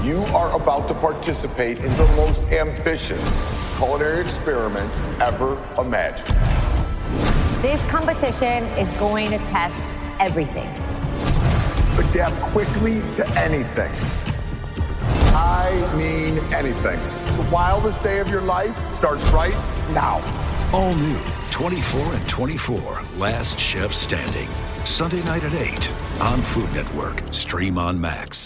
You are about to participate in the most ambitious culinary experiment ever imagined. This competition is going to test everything. Adapt quickly to anything. I mean anything. The wildest day of your life starts right now. All new 24 and 24, Last Chef Standing. Sunday night at 8 on Food Network. Stream on Max.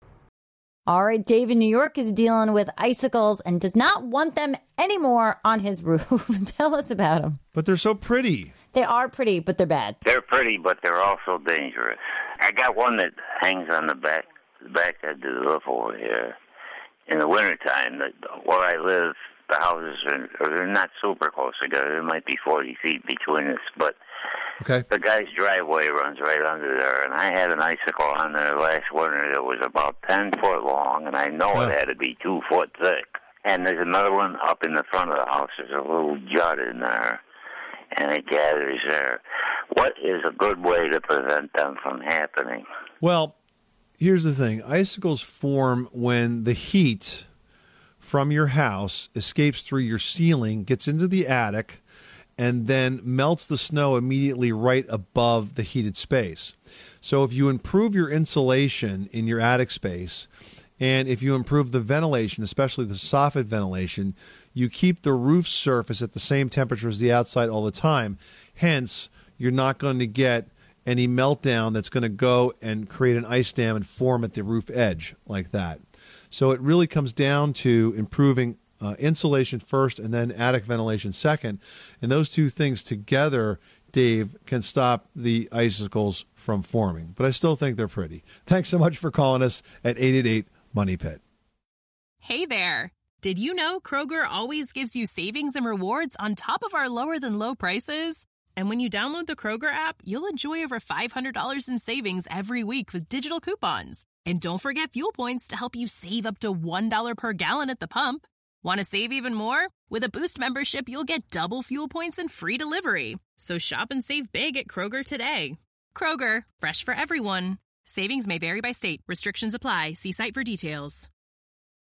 All right, Dave in New York is dealing with icicles and does not want them anymore on his roof. Tell us about them. But they're so pretty. They are pretty, but they're bad. They're pretty, but they're also dangerous. I got one that hangs on the back of the roof over here. In the wintertime, where I live, the houses are not super close together. There might be 40 feet between us, but the guy's driveway runs right under there, and I had an icicle on there last winter that was about 10 foot long, and I know it had to be 2 foot thick. And there's another one up in the front of the house. There's a little jut in there, and it gathers there. What is a good way to prevent them from happening? Well, here's the thing. Icicles form when the heat from your house escapes through your ceiling, gets into the attic, and then melts the snow immediately right above the heated space. So if you improve your insulation in your attic space, and if you improve the ventilation, especially the soffit ventilation, you keep the roof surface at the same temperature as the outside all the time. Hence, you're not going to get any meltdown that's going to go and create an ice dam and form at the roof edge like that. So it really comes down to improving insulation first and then attic ventilation second. And those two things together, Dave, can stop the icicles from forming. But I still think they're pretty. Thanks so much for calling us at 888-MONEY-PIT. Hey there. Did you know Kroger always gives you savings and rewards on top of our lower-than-low prices? And when you download the Kroger app, you'll enjoy over $500 in savings every week with digital coupons. And don't forget fuel points to help you save up to $1 per gallon at the pump. Want to save even more? With a Boost membership, you'll get double fuel points and free delivery. So shop and save big at Kroger today. Kroger, fresh for everyone. Savings may vary by state. Restrictions apply. See site for details.